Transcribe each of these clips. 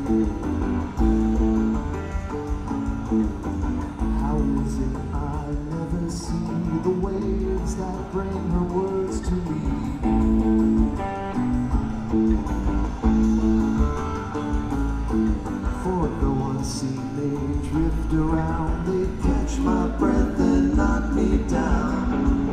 How is it I never see the waves that bring her words to me? For no unseen they drift around, they catch my breath and knock me down.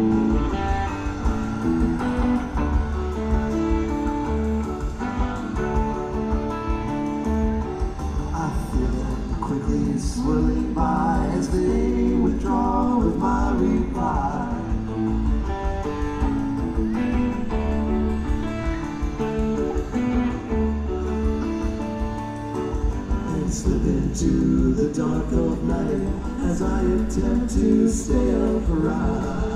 Quickly swirling by as they withdraw with my reply. And slip into the dark of night as I attempt to stay upright.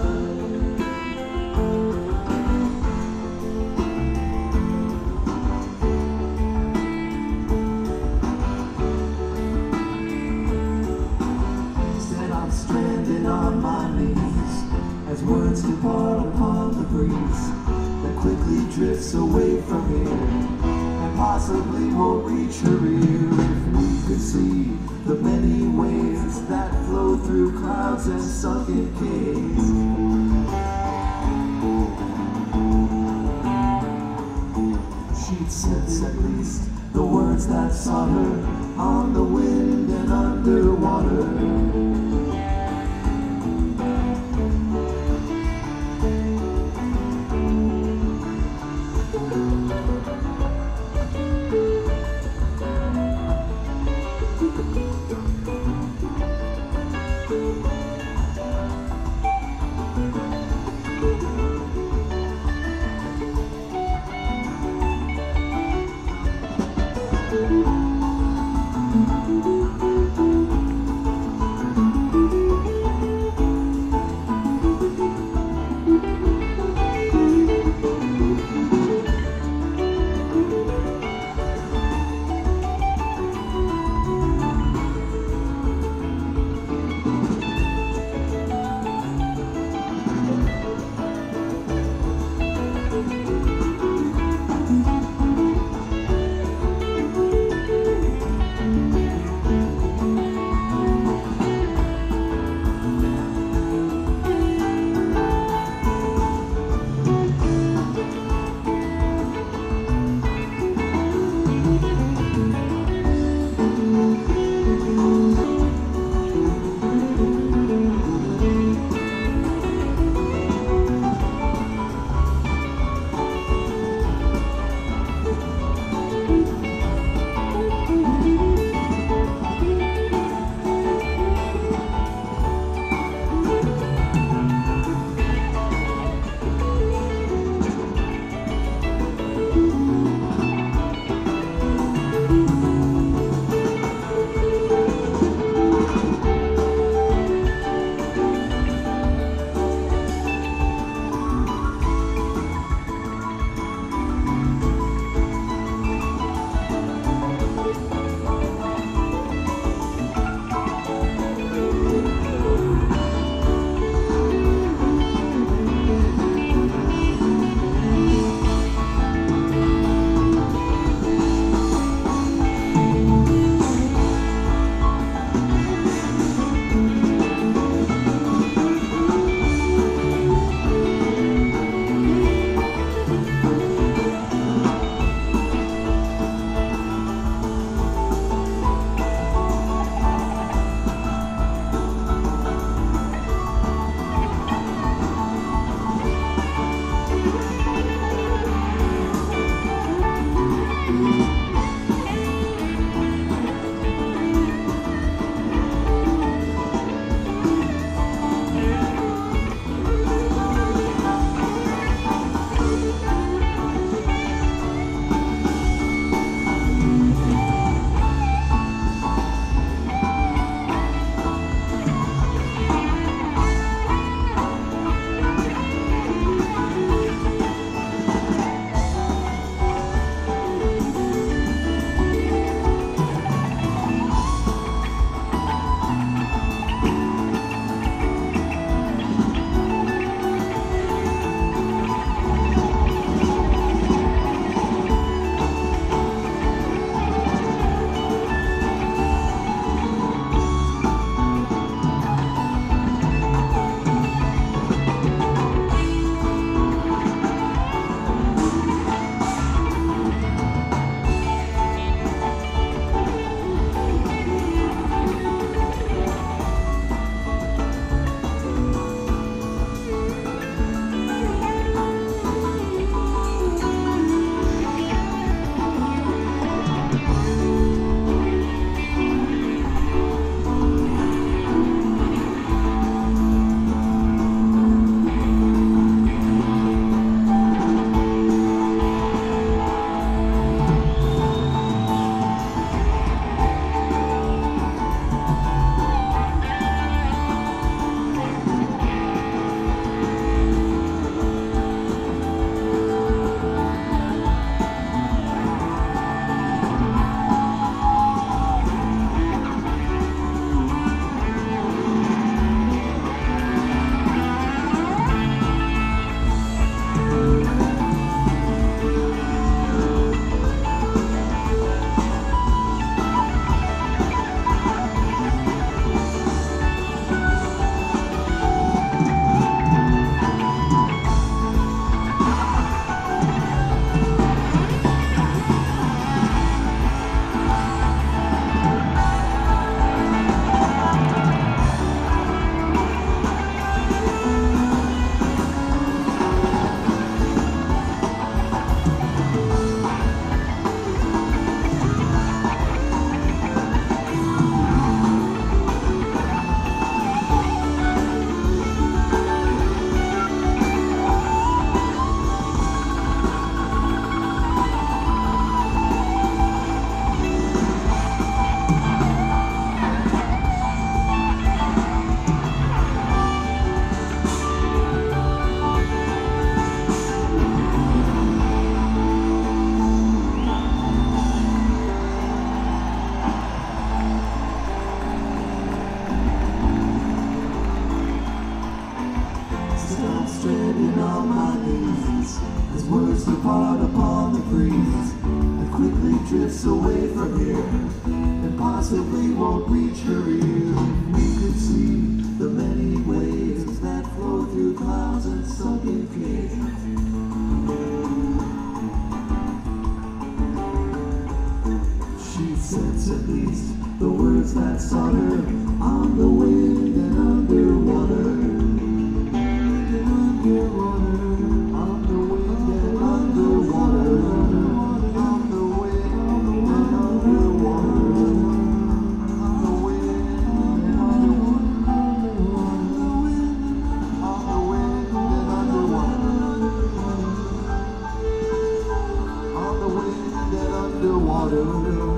Stranded on my knees as words depart upon the breeze that quickly drifts away from here and possibly won't reach her ear. If we could see the many waves that flow through clouds and sunken caves, she'd sense at least the words that sought her on the wind and underwater. possibly won't reach her ear. We could see the many waves that flow through clouds and sunken caves. She sets at least the words that sought her on the wind and underwater. On the wind and underwater. On the wind and underwater. On the wind and underwater. On the wind and underwater. On the wind and underwater.